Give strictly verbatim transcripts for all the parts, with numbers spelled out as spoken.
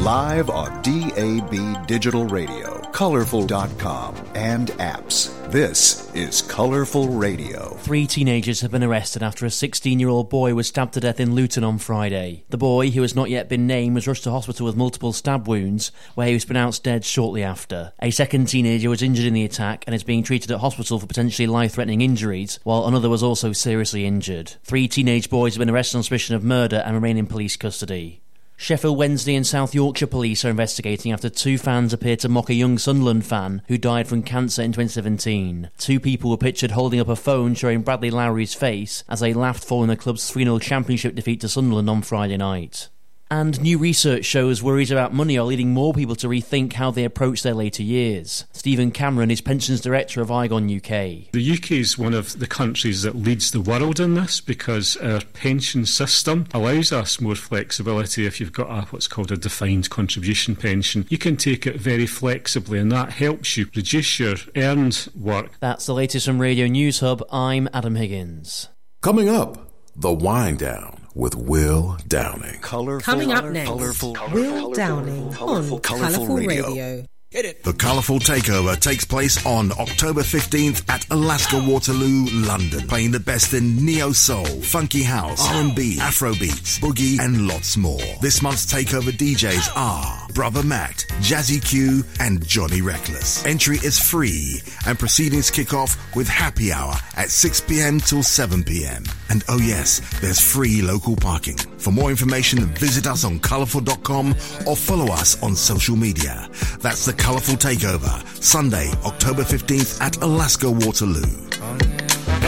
Live on D A B Digital Radio, Colorful dot com, and apps. This is Colorful Radio. Three teenagers have been arrested after a sixteen-year-old boy was stabbed to death in Luton on Friday. The boy, who has not yet been named, was rushed to hospital with multiple stab wounds, where he was pronounced dead shortly after. A second teenager was injured in the attack and is being treated at hospital for potentially life-threatening injuries, while another was also seriously injured. Three teenage boys have been arrested on suspicion of murder and remain in police custody. Sheffield Wednesday and South Yorkshire police are investigating after two fans appeared to mock a young Sunderland fan who died from cancer in twenty seventeen. Two people were pictured holding up a phone showing Bradley Lowry's face as they laughed following the club's three nil championship defeat to Sunderland on Friday night. And new research shows worries about money are leading more people to rethink how they approach their later years. Stephen Cameron is pensions director of Igon U K. The U K is one of the countries that leads the world in this because our pension system allows us more flexibility. If you've got a, what's called a defined contribution pension, you can take it very flexibly, and that helps you reduce your earned work. That's the latest from Radio News Hub. I'm Adam Higgins. Coming up, The Wind Down with Will Downing. Colorful, Coming up next, colorful, Will Downing colorful, on colorful Colourful Radio. Radio. Hit it. The Colourful Takeover takes place on October fifteenth at Alaska Waterloo, London, playing the best in neo-soul, funky house, R and B, Afrobeats, boogie, and lots more. This month's Takeover D Js are Brother Matt, Jazzy Q, and Johnny Reckless. Entry is free, and proceedings kick off with happy hour at six p.m. till seven p.m. And oh yes, there's free local parking. For more information, visit us on colourful dot com or follow us on social media. That's the Colourful Takeover, Sunday, October fifteenth at Alaska Waterloo. Oh, yeah.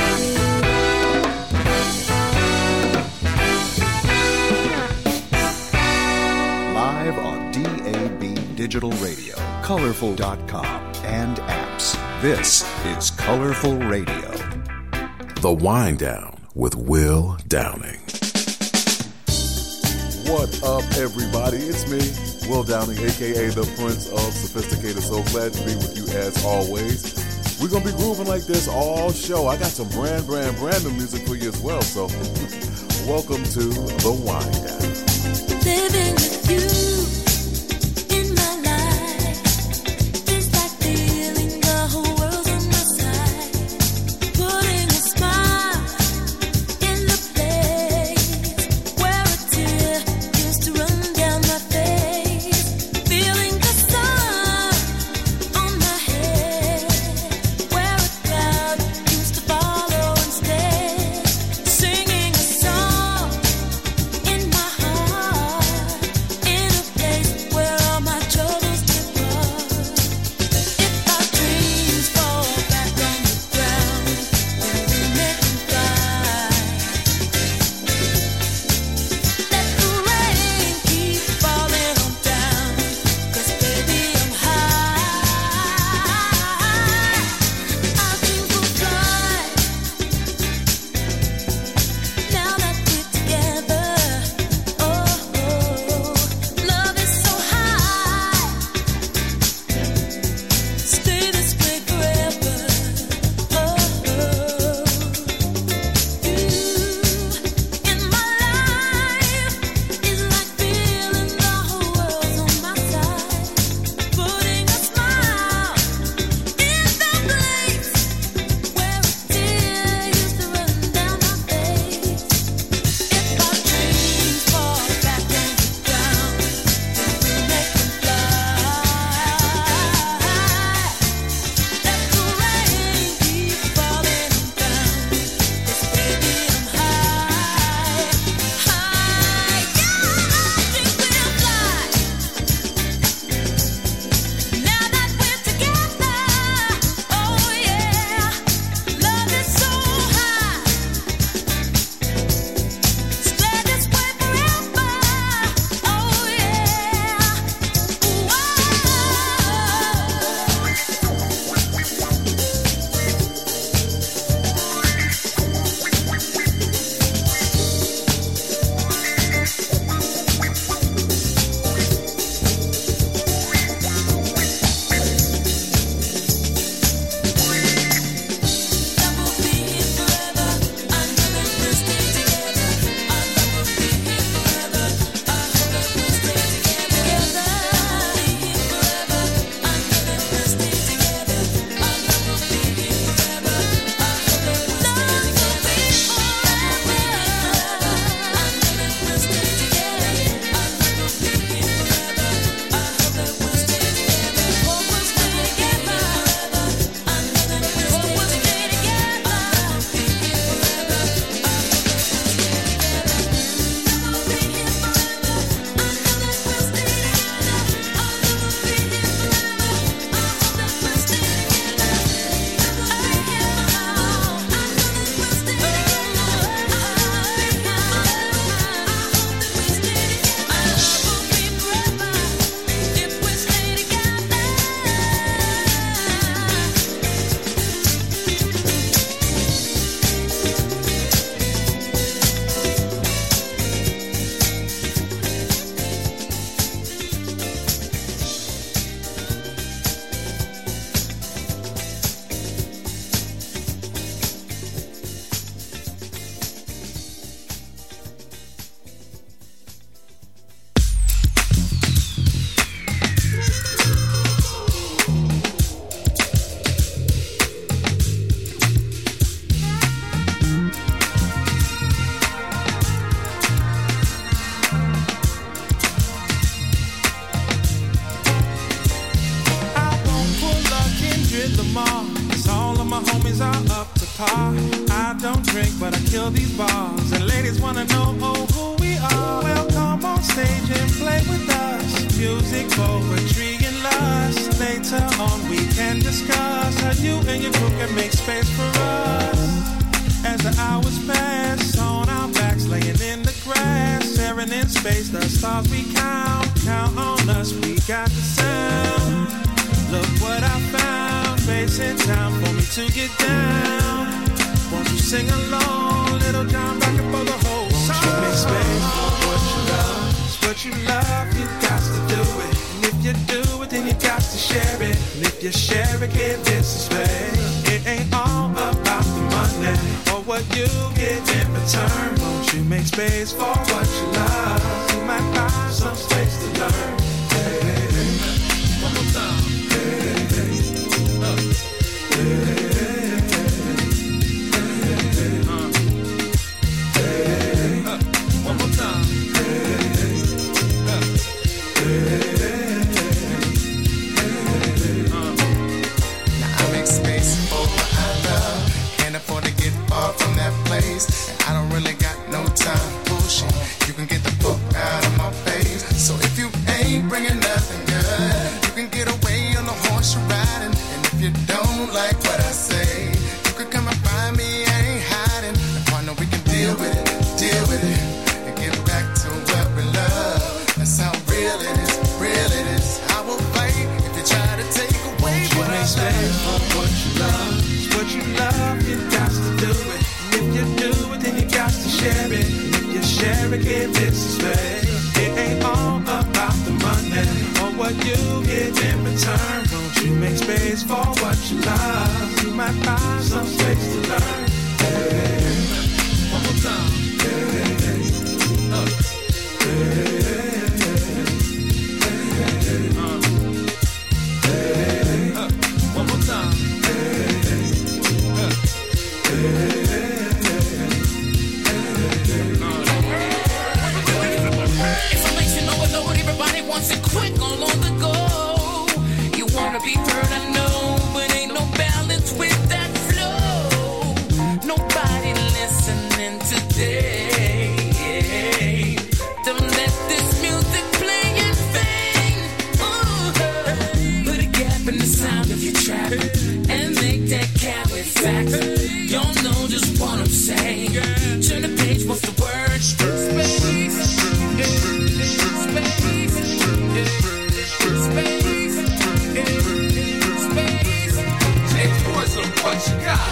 Live on D A B Digital Radio, Colorful dot com, and apps. This is Colorful Radio. The Wind Down with Will Downing. What up, everybody? It's me, Will Downing, a k a the Prince of Sophisticated. So glad to be with you as always. We're going to be grooving like this all show. I got some brand, brand, brand new music for you as well. So welcome to The Wind Down. Living with you. Singing a song in my heart. drink, but I kill these bars. And ladies wanna know oh, who we are. Well, come on stage and play with us. Music, poetry, and lust. Later on we can discuss how you and your crew can make space for us. As the hours pass, on our backs laying in the grass, staring in space, the stars we count. Count on us, we got the sound. Look what I found, bass in town for me to get down. Won't you sing along, Little John rockin' for the whole song. Won't you make space for what you love? It's what you love, you got to do it. And if you do it, then you got to share it. And if you share it, give this a space. It ain't all about the money or what you get in return. Won't you make space for what you love? You might find some space to learn. Hey, hey, hey. One more time. Hey, hey, hey. Uh. Hey, hey, hey. I don't really got no time pushing. You can get the book out of my face. So if you ain't bringing nothing good, you can get away on the horse you're riding. And if you don't like what I say, you can come and find me, I ain't hiding. The partner, we can deal with it, deal with it, and get back to what we love. That's how real it is, real it is. I will fight if you try to take away what I love. What you love, what you love, you got to do it. If you do it, then you got to share it. If you share it, give it some space. It ain't all about the money or what you get in return. Won't you make space for what you love? You might find some space to learn. Hey, one more time. Hey, hey, hey. Uh. Hey, hey, hey. Uh. Hey, hey. Uh. One more time. Hey, hey. Uh. Hey, hey. Information overload, everybody wants it quick, all on the go. You wanna be heard, I know, but ain't no balance with that flow. Nobody listening today. Don't let this music play in vain. Ooh, put a gap in the sound of your trap and make that carry facts. Y'all know just what I'm saying. Turn the page, what's the word? Space. What you got?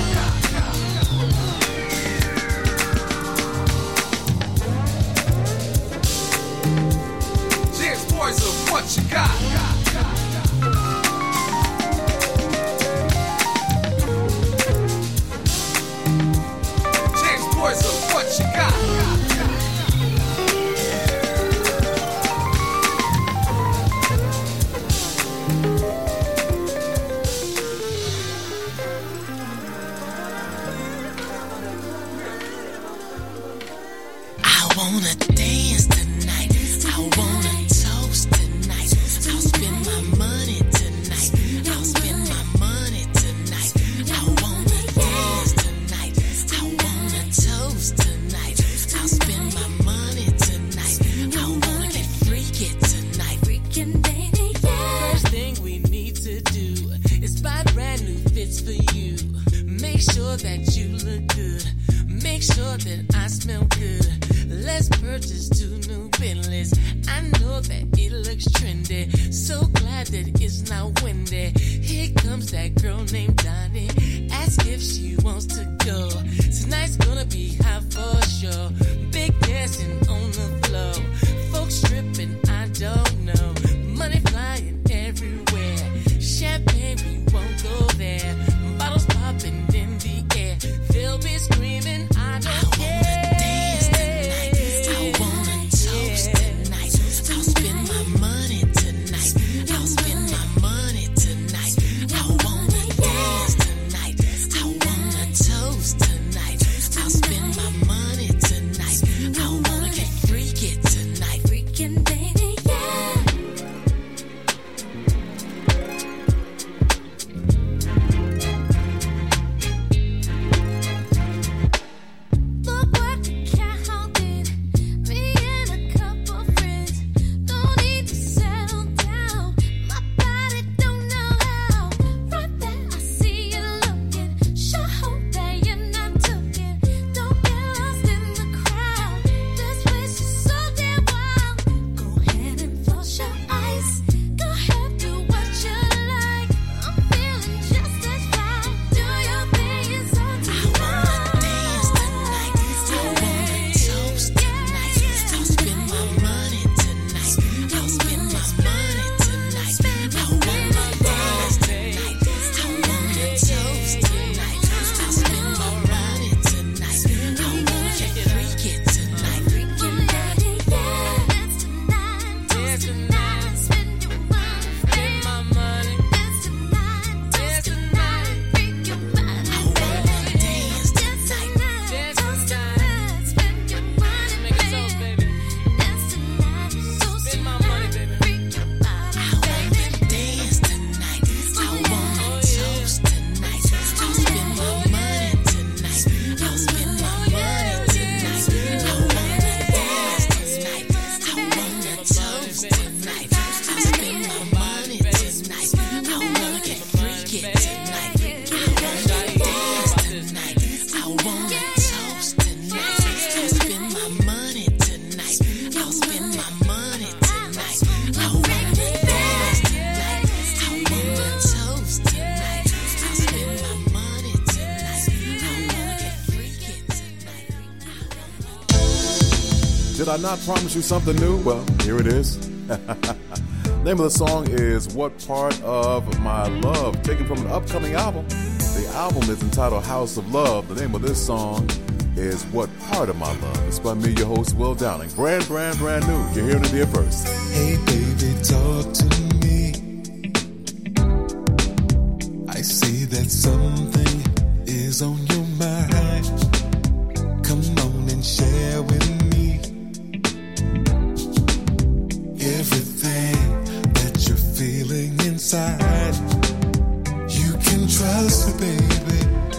James Boys of what you got? James Boys of what you got? That I smell good. Let's purchase two new I not promise you something new? Well, here it is. Name of the song is What Part of My Love, taken from an upcoming album. The album is entitled House of Love. The name of this song is What Part of My Love. It's by me, your host, Will Downing. Brand, brand, brand new. You're hearing it here first. Hey, baby, talk to me. I see that something is on your mind. Come on and share with me everything that you're feeling inside. You can trust me, baby.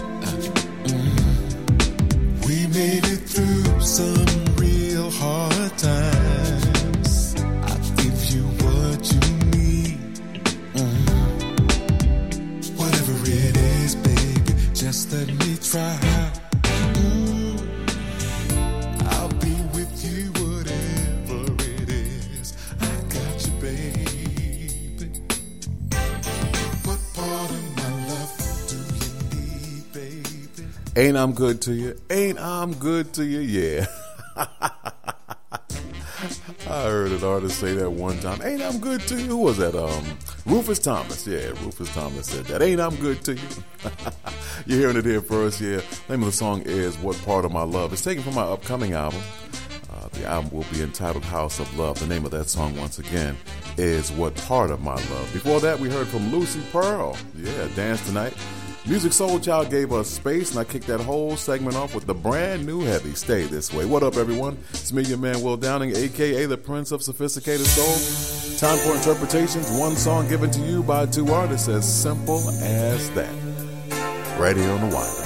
We made it through some real hard times. I'll give you what you need. Mm. Whatever it is, baby, just let me try. Mm. I'll be with you, whatever it is. I got you, baby. What part of my love do you need, baby? Ain't I'm good to you? Ain't I'm good to you? Yeah. I heard an artist say that one time. Ain't I'm good to you? Who was that? Um, Rufus Thomas. Yeah, Rufus Thomas said that. Ain't I'm good to you? You're hearing it here first. Yeah. The name of the song is What Part of My Love. It's taken from my upcoming album. Uh, the album will be entitled House of Love. The name of that song, once again, is What Part of My Love. Before that, we heard from Lucy Pearl. Yeah, Dance Tonight. Music Soul Child gave us Space, and I kicked that whole segment off with the brand new heavy Stay This Way. What up, everyone? It's me, your man, Will Downing, a k a the Prince of Sophisticated Soul. Time for interpretations. One song given to you by two artists, as simple as that. Right here on the Wind.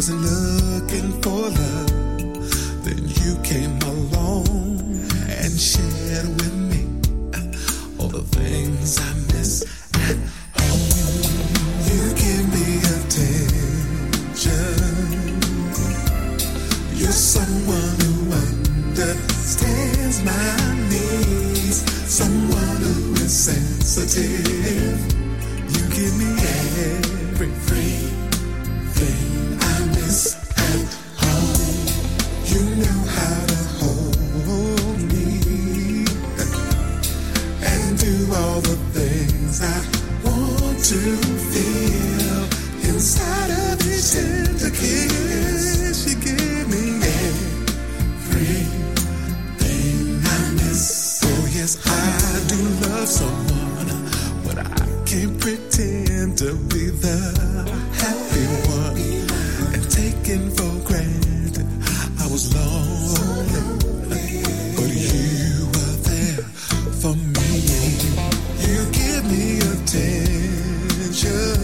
wasn't looking for love, then you came along and shared with me all the things I miss at home. You give me attention. You're someone who understands my needs, someone who is sensitive. You give me everything I miss at home. You know how to hold me and do all the things I want to feel inside of each tender kiss. You give me everything I miss. Oh yes, I do love someone, but I can't pretend to be the happy one and taken for granted. I was lonely, but you were there for me. You give me attention.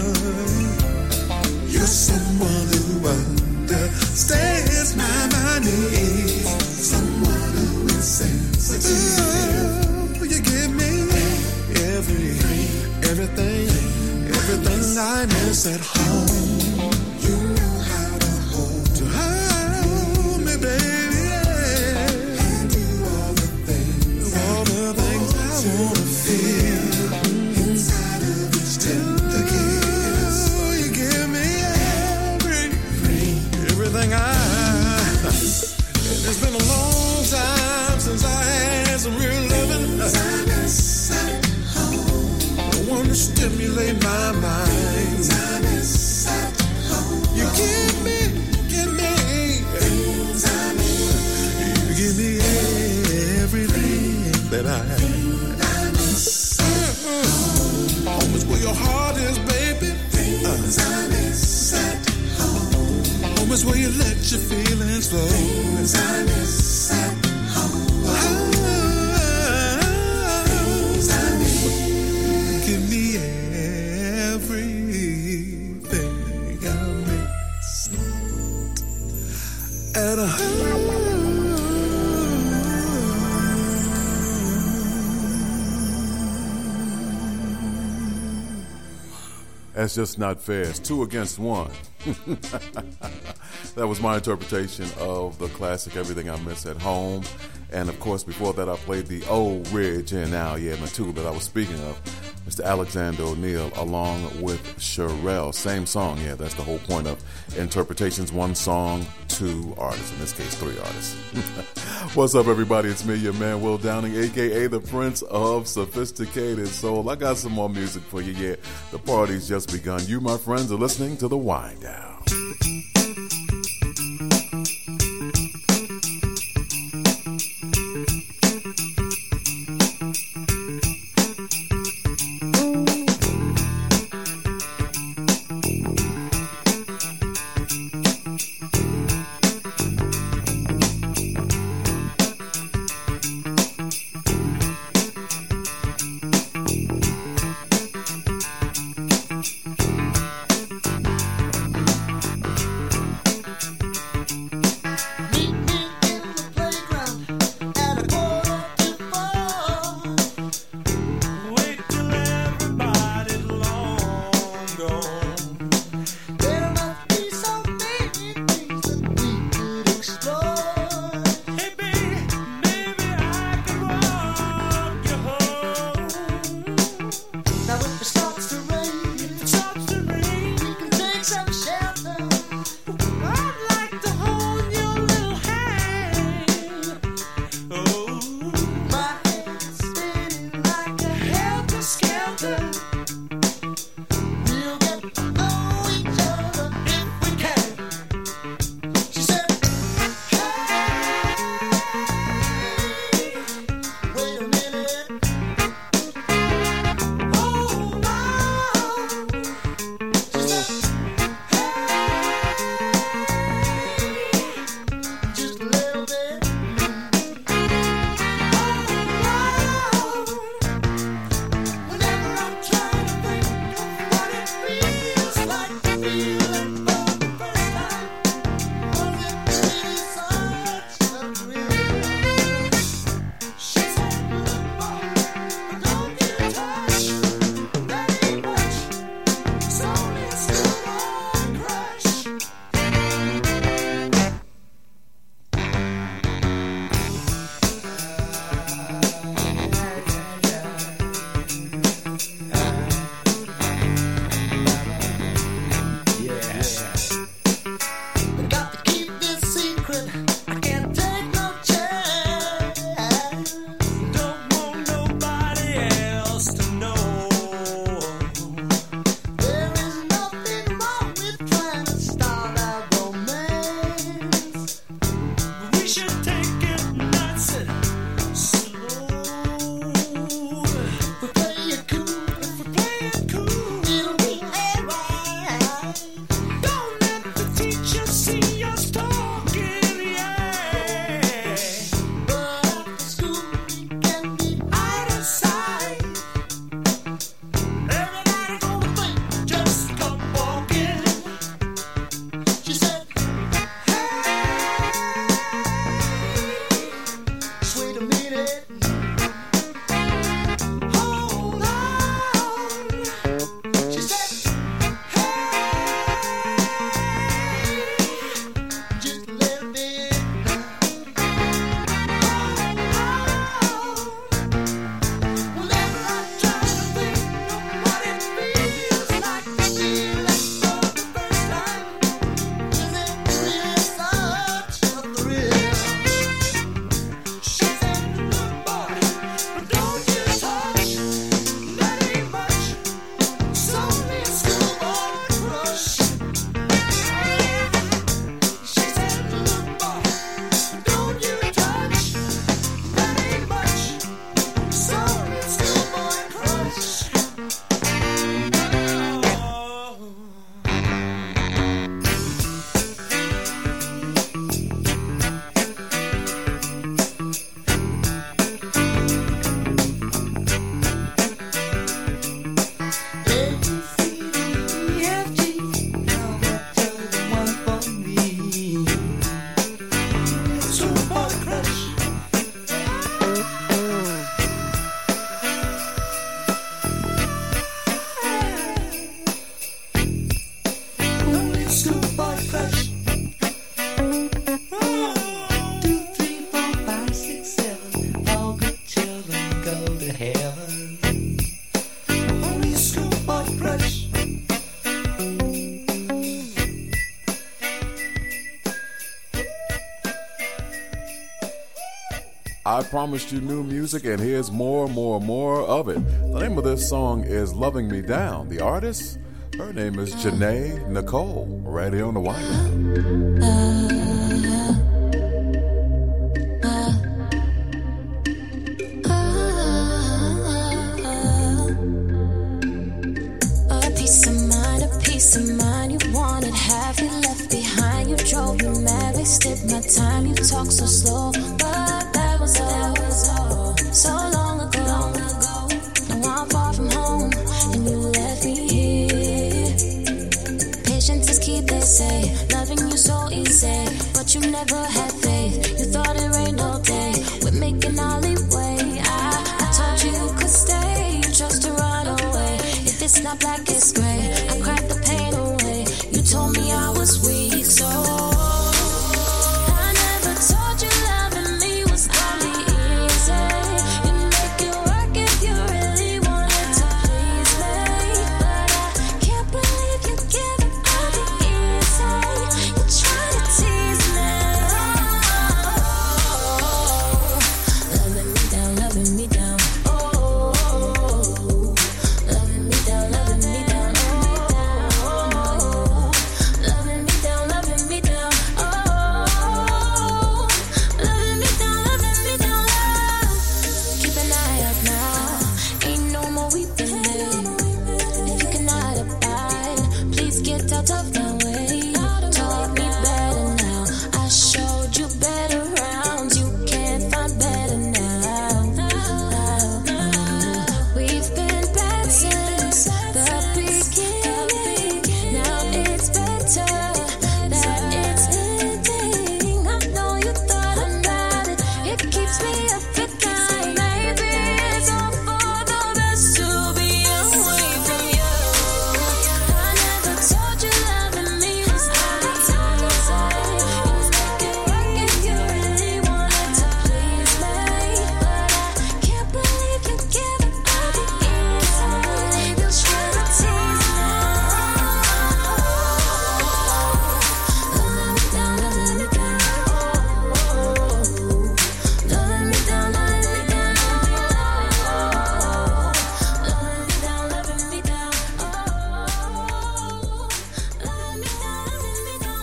You're someone who understands my, my needs, someone who is sensitive. Oh, you give me every, everything, everything I miss at home. You know how to hold, to hold me, baby, yeah. And do all the things, all the things I wanna feel inside of each tender kiss. Oh, you give me every, everything I. And it's been a long time since I had some real loving. I miss at home. I want to stimulate my mind. I miss at home. You give me, give me things I miss. You give me everything that I I miss at home. Home is where your heart is, baby. Things I miss at home. Home is where you let your feelings flow. Things I miss at home. Things I miss. Give me everything I miss at home. That's just not fair. It's two against one. That was my interpretation of the classic Everything I Miss at Home. And of course, before that, I played the old Ridge and Now, yeah, Matu that I was speaking of, Mister Alexander O'Neal, along with Sherelle. Same song, yeah, that's the whole point of interpretations. One song, two artists, in this case, three artists. What's up, everybody? It's me, your man, Will Downing, a k a the Prince of Sophisticated Soul. I got some more music for you, yeah. The party's just begun. You, my friends, are listening to The Wind Down. I promised you new music, and here's more, more, more of it. The name of this song is Loving Me Down. The artist, her name is Janae Nicole, right here on the wire. A peace of mind, a peace of mind you wanted, have you left behind? You drove me mad, wasted my time, you talk so slow, but that was all, that was all. So long ago, long ago. Now I'm far from home, and you left me here. Patience is key, they say, loving you so easy, but you never had faith. You thought it rained all day, we're making alleyway. I, I told you you could stay, you chose to run away. If it's not black, it's gray. I cried the pain away. You told me I was weak, so I never told you loving me was gonna be easy. You make it work if you really wanted to please me, but I can't believe you give it all the easy. You try to tease me, loving me down, loving me down. Oh, loving me down, loving me down. Oh, loving me down, loving me down. Oh, loving me down, loving me down. Keep an eye out now, ain't no more weeping, babe. If you cannot abide, please get out of my way. Taught me better now, I showed you better rounds. You can't find better now. We've been bad since the beginning. Now it's better that it's ending. I know you thought about it. It keeps me up at night. Maybe it's all for the best to be away from you. I never told you loving me was gonna be easy. You make it work if you really wanted to please me, but I can't believe you give it all the easy. You try to tease me, loving me down, loving me down. Oh, loving me down, loving me down. Loving me down, loving me down. Oh, loving me down, loving me down.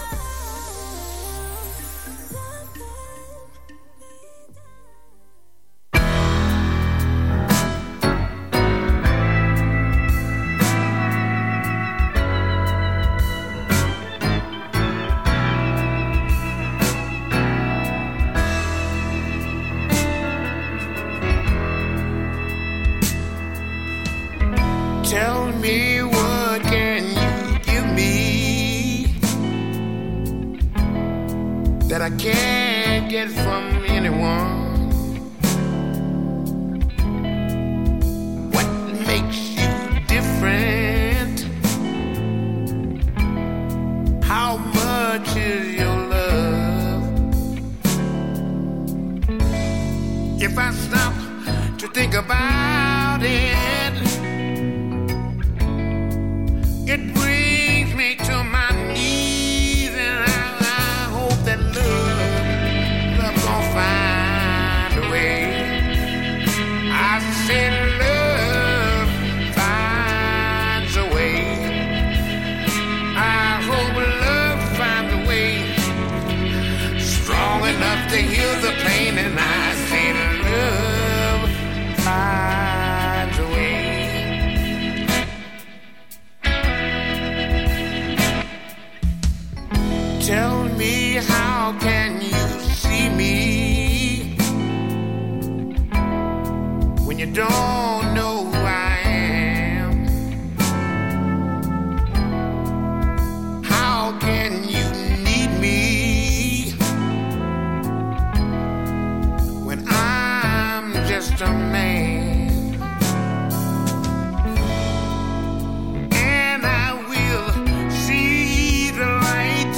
Tell me, what can you give me that I can't get from anyone? What makes you different? How much is your love? If I stop to think about it, it brings me to my knees, and I, I hope that love, love gon' find a way. I said love finds a way. I hope love finds a way, strong enough to heal the pain, and I said love finds a way. Tell me, how can you see me when you don't know who I am? How can you need me when I'm just a man? And I will see the light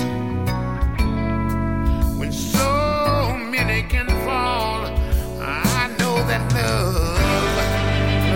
when so many can fall. I know that love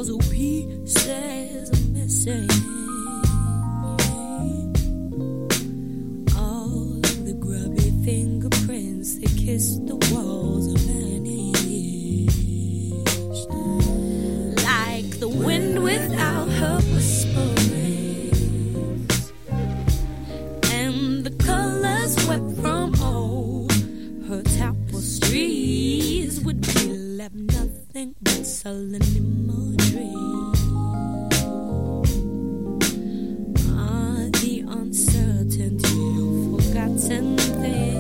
puzzle pieces are missing. All of the grubby fingerprints that kiss the walls are vanished. Like the wind without her whisperings, and the colors swept from all her tapestries would be left nothing but sullen imagery. Ah, the uncertainty of forgotten things.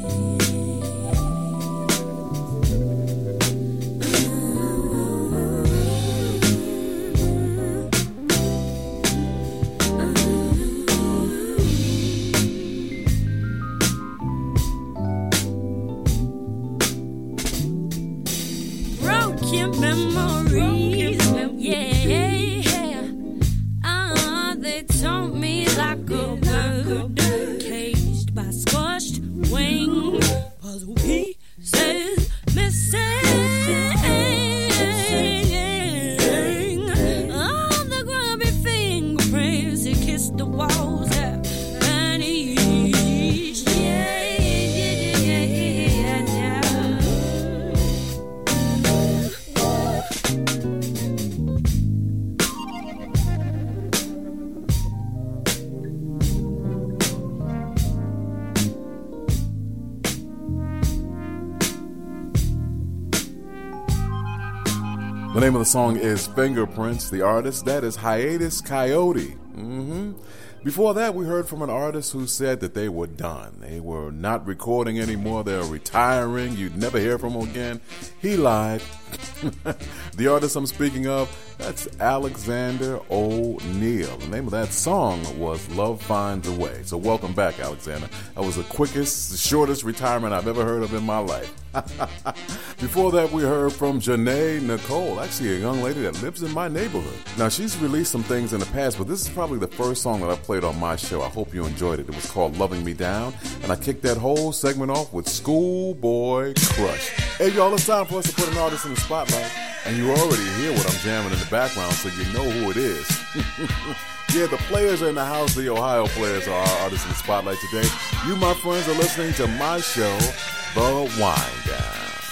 Broken memories, yeah. Ah, they taunt me like a bird caged by scorched wing. Puzzle pieces missing. All the grubby fingerprints that kiss the walls have vanished. Yeah, yeah, yeah, yeah. The name of the song is Fingerprints. The artist, that is Hiatus Coyote. Mm-hmm. Before that, we heard from an artist who said that they were done. They were not recording anymore. They're retiring. You'd never hear from them again. He lied. The artist I'm speaking of, that's Alexander O'Neal. The name of that song was Love Finds a Way. So welcome back, Alexander. That was the quickest, the shortest retirement I've ever heard of in my life. Before that, we heard from Janae Nicole, actually a young lady that lives in my neighborhood. Now, she's released some things in the past, but this is probably the first song that I played on my show. I hope you enjoyed it. It was called Loving Me Down, and I kicked that whole segment off with Schoolboy Crush. Hey, y'all, it's time for us to put an artist in the spotlight, and you already hear what I'm jamming in the background, so you know who it is. Yeah, the players are in the house. The Ohio players are our artists in the spotlight today. You, my friends, are listening to my show, The Wind Down.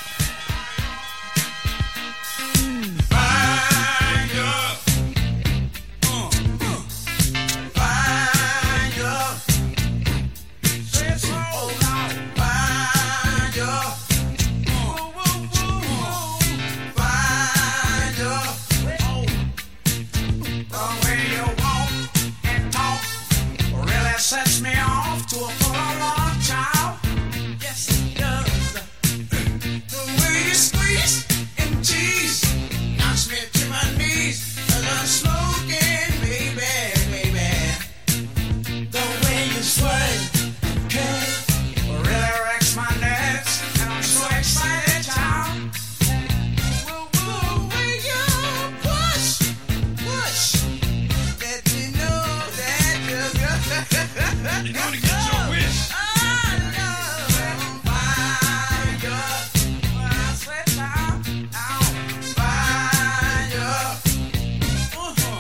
Sets me off to a full long child. Yes, it does. The way you squeeze and tease knocks me to my knees as I'm smoking, baby, baby. The way you sway, okay, really wrecks my nerves, and I'm so excited, child. Whoa, whoa, way you push, push, let me know that you're good. You're gonna get your wish. I know. Fire. When I say down, down. Fire. Uh-huh.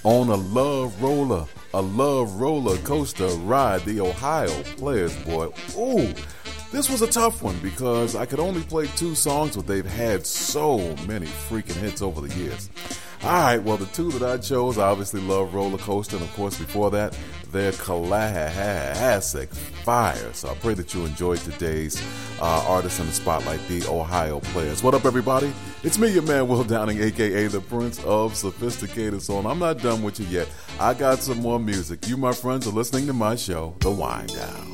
on a love roller, a love roller coaster ride, the Ohio Players, boy. Ooh, this was a tough one because I could only play two songs, but they've had so many freaking hits over the years. All right, well, the two that I chose, I obviously love Roller Coaster, and of course, before that, their classic Fire. So I pray that you enjoyed today's uh, Artist in the Spotlight, the Ohio Players. What up, everybody? It's me, your man, Will Downing, a k a the Prince of Sophisticated Soul. And I'm not done with you yet. I got some more music. You, my friends, are listening to my show, The Wind Down.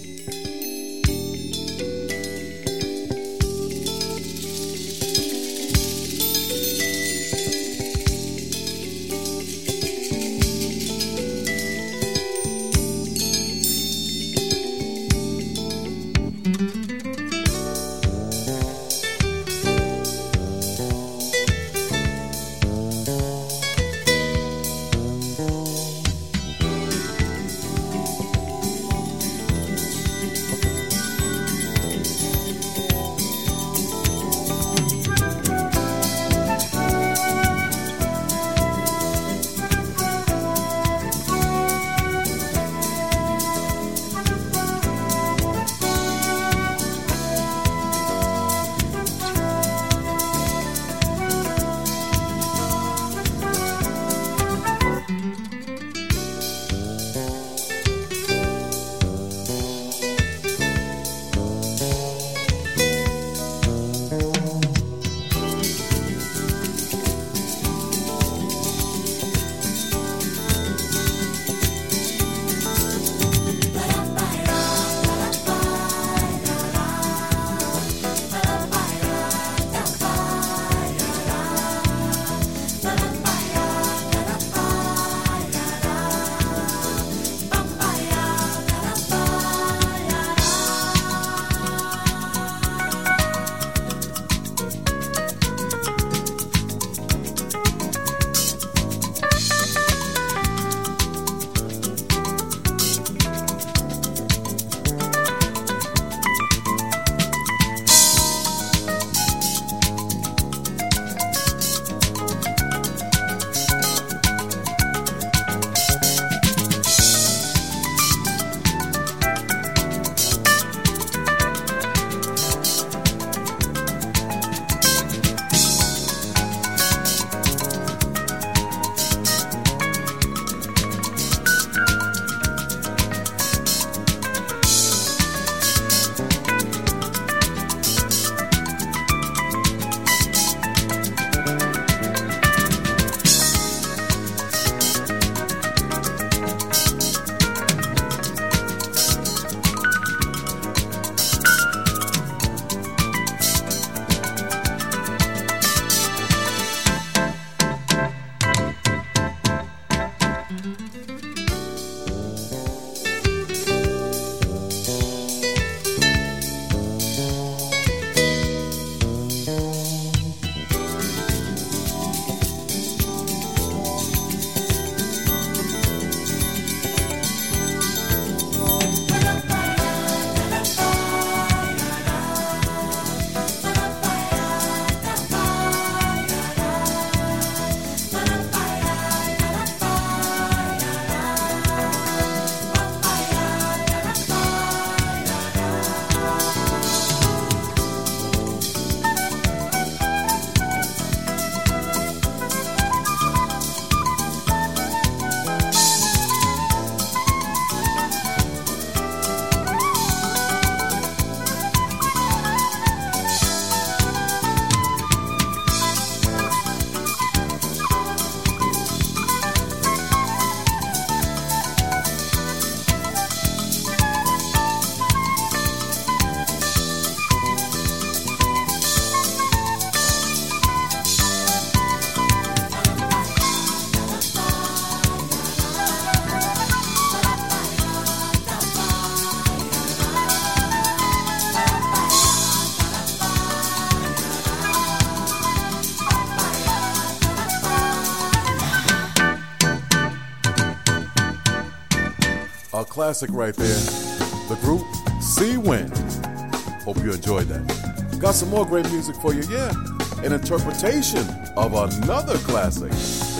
A classic right there. The group Sea Wind. Hope you enjoyed that. Got some more great music for you, yeah. An interpretation of another classic. The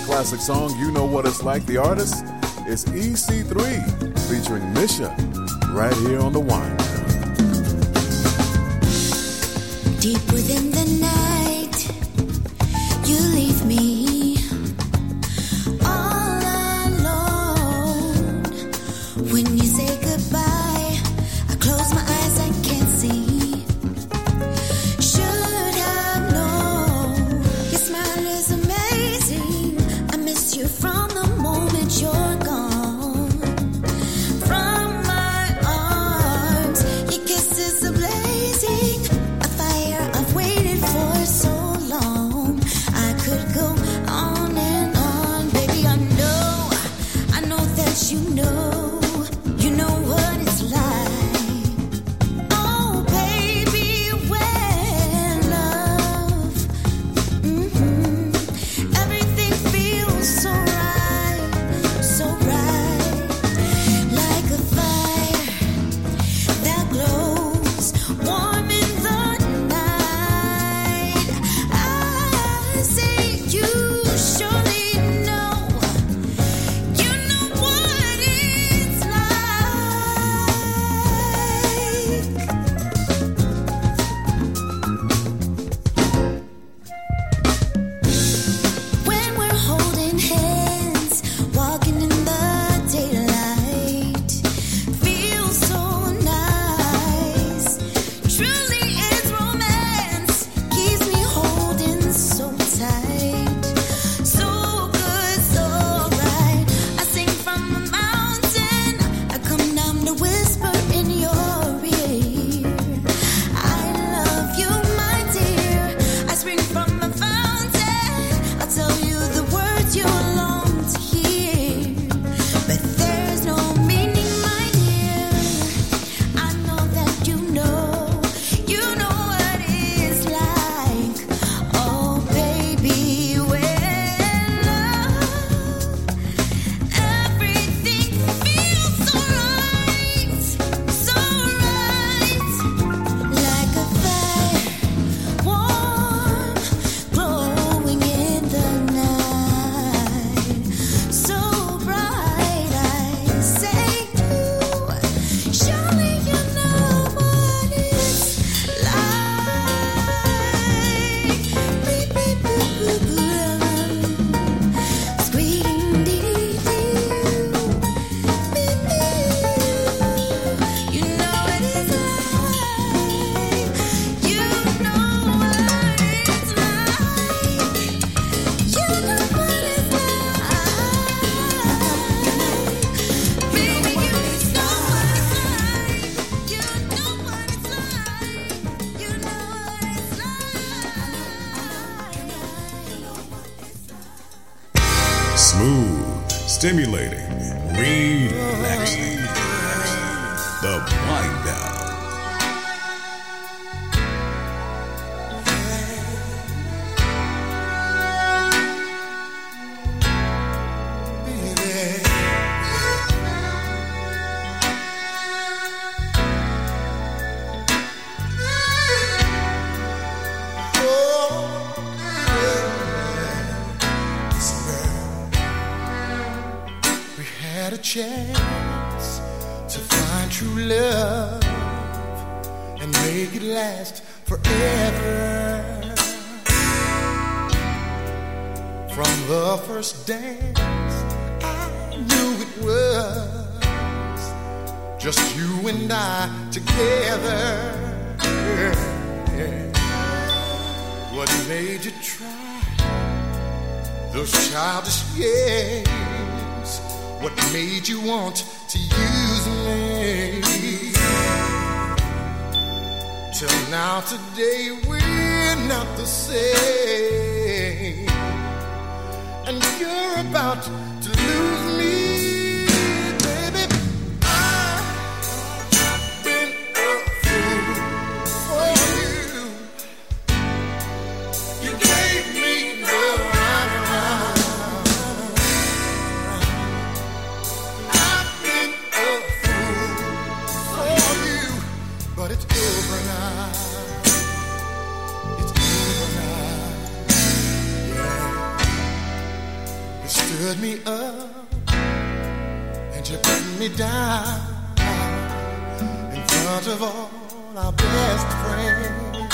the classic song, You Know What It's Like. The artist is E C three, featuring Misha, right here on the Wind Down. Deep within the night, you leave me all alone. When you say goodbye, I close my eyes, I can't see. Should have known, your smile is amazing. I miss you from the moment you're gone. From my arms, your kisses are blazing. A fire I've waited for so long. I could go on and on, baby. I know, I know that you know. You know what it's like. Oh, baby, when love, mhm, everything feels so right, so right. Like a fire that glows warm in the night. I say you surely know. You know what it's like. When we're holding hands, walking in the daylight, feels so nice. Truly, it's romance. Keeps me holding so tight. So good, so right. I sing from a mountain. I come down to whisper in your ear. I love you, my dear. I spring from a fountain. I'll tell you the words you long to hear. But there's no meaning, my dear. I know that you know. You know what it's like. Oh, baby, when love, everything feels so right, so right. Like a fire, warm, glowing in the night. So bright, I say you, surely you know what it's like. Beep, beep, boop, boop, boop. Squeaking dee dee. Beep, beep. You know what it's like. You know what it's like. You know what it's like. Baby, you know what it's like. You know what it's like. You know what it's like. Smooth, stimulating, relaxing. The Wind Down. We had a chance to find true love and make it last forever. From the first dance, I knew it was just you and I together. What made you try those childish games? What made you want to use me? Till now today we're not the same, and you're about to lose me, baby. I've been a fool for you. You gave me no I've been a fool for you, but it's over now. It's over now. Yeah. me up and you put me down in front of all our best friends.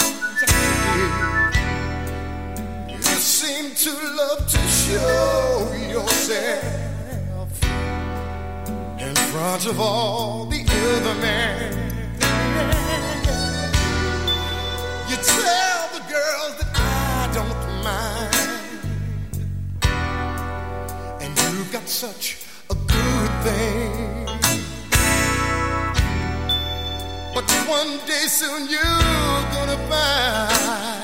You seem to love to show yourself in front of all the other men. You tell the girls that I don't mind, and you've got such a good thing. But one day soon you're gonna find